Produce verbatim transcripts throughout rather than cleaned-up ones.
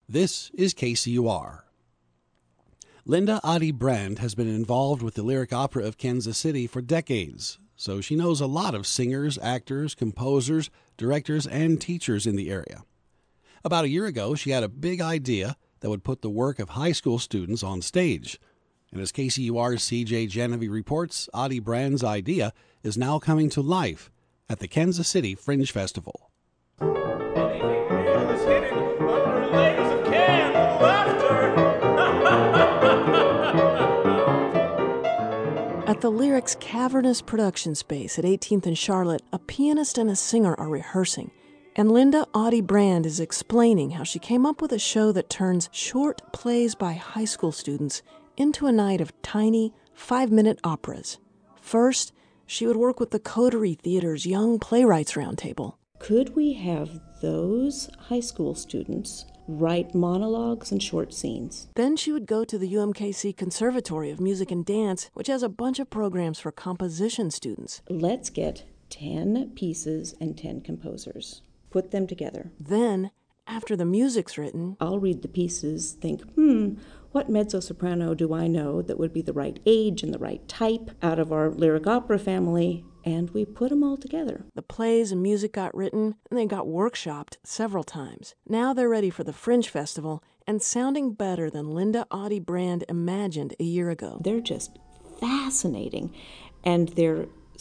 This is K C U R. Linda Adi Brand has been involved with the Lyric Opera of Kansas City for decades, so she knows a lot of singers, actors, composers, directors, and teachers in the area. About a year ago, she had a big idea that would put the work of high school students on stage. And as K C U R's C J Genevieve reports, Adi Brand's idea is now coming to life at the Kansas City Fringe Festival. Anything real is hidden under layers of canned laughter. At the Lyric's cavernous production space at eighteenth and Charlotte, a pianist and a singer are rehearsing. And Linda Adi Brand is explaining how she came up with a show that turns short plays by high school students into a night of tiny, five-minute operas. First, she would work with the Coterie Theater's Young Playwrights Roundtable. Could we have those high school students write monologues and short scenes? Then she would go to the U M K C Conservatory of Music and Dance, which has a bunch of programs for composition students. Let's get ten pieces and ten composers. Put them together. Then, after the music's written, I'll read the pieces, think, hmm, what mezzo-soprano do I know that would be the right age and the right type out of our lyric opera family? And we put them all together. The plays and music got written, and they got workshopped several times. Now they're ready for the Fringe Festival and sounding better than Linda Adi Brand imagined a year ago. They're just fascinating, and they're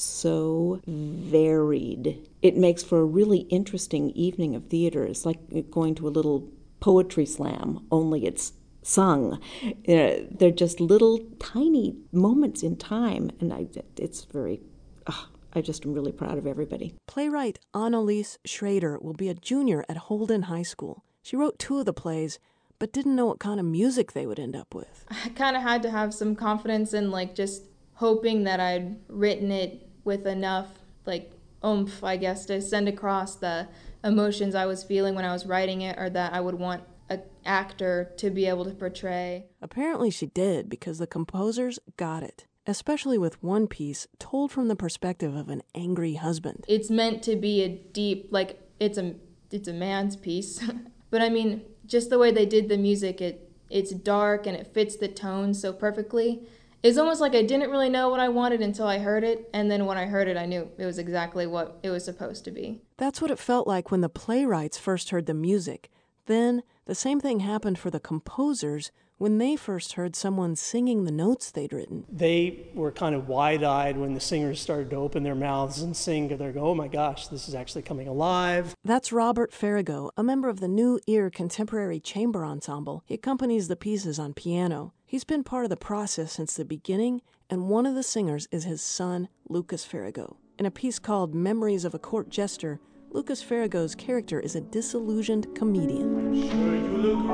so varied. It makes for a really interesting evening of theater. It's like going to a little poetry slam, only it's sung. Uh, they're just little tiny moments in time, and I, it's very, oh, I just am really proud of everybody. Playwright Annalise Schrader will be a junior at Holden High School. She wrote two of the plays, but didn't know what kind of music they would end up with. I kind of had to have some confidence in, like, just hoping that I'd written it with enough, like, oomph, I guess, to send across the emotions I was feeling when I was writing it, or that I would want an actor to be able to portray. Apparently she did, because the composers got it, especially with one piece told from the perspective of an angry husband. It's meant to be a deep, like, it's a it's a man's piece. But I mean, just the way they did the music, it it's dark and it fits the tone so perfectly. It's almost like I didn't really know what I wanted until I heard it, and then when I heard it, I knew it was exactly what it was supposed to be. That's what it felt like when the playwrights first heard the music. Then, the same thing happened for the composers when they first heard someone singing the notes they'd written. They were kind of wide-eyed when the singers started to open their mouths and sing, because they go, oh my gosh, this is actually coming alive. That's Robert Farrago, a member of the New Ear Contemporary Chamber Ensemble. He accompanies the pieces on piano. He's been part of the process since the beginning, and one of the singers is his son, Lucas Farrago. In a piece called Memories of a Court Jester, Lucas Farrago's character is a disillusioned comedian. I'm sure you'll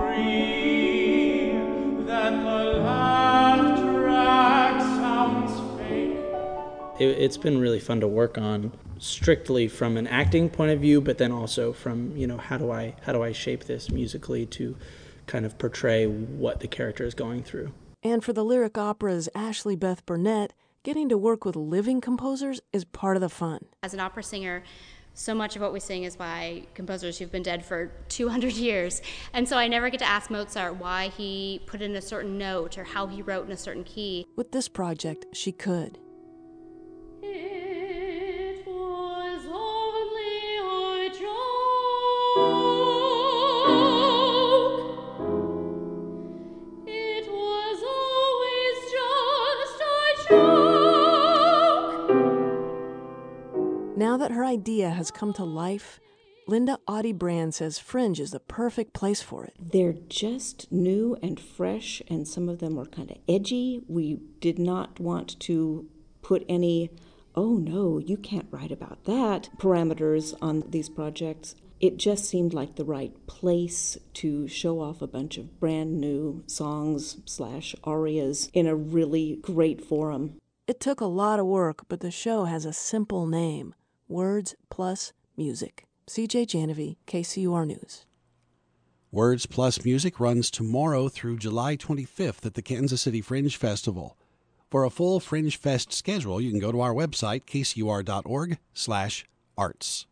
agree that the laugh track sounds fake. It, it's been really fun to work on, strictly from an acting point of view, but then also from, you know, how do I how do I shape this musically to kind of portray what the character is going through. And for the Lyric Opera's Ashley Beth Burnett, getting to work with living composers is part of the fun. As an opera singer, so much of what we sing is by composers who've been dead for two hundred years. And so I never get to ask Mozart why he put in a certain note or how he wrote in a certain key. With this project, she could. It was only a joke. It was always just a joke. Now that her idea has come to life, Linda Adi Brand says Fringe is the perfect place for it. They're just new and fresh, and some of them are kind of edgy. We did not want to put any, oh no, you can't write about that, parameters on these projects. It just seemed like the right place to show off a bunch of brand new songs slash arias in a really great forum. It took a lot of work, but the show has a simple name: Words Plus Music. C J Genevieve, K C U R News. Words Plus Music runs tomorrow through July twenty-fifth at the Kansas City Fringe Festival. For a full Fringe Fest schedule, you can go to our website, k c u r dot org slash arts.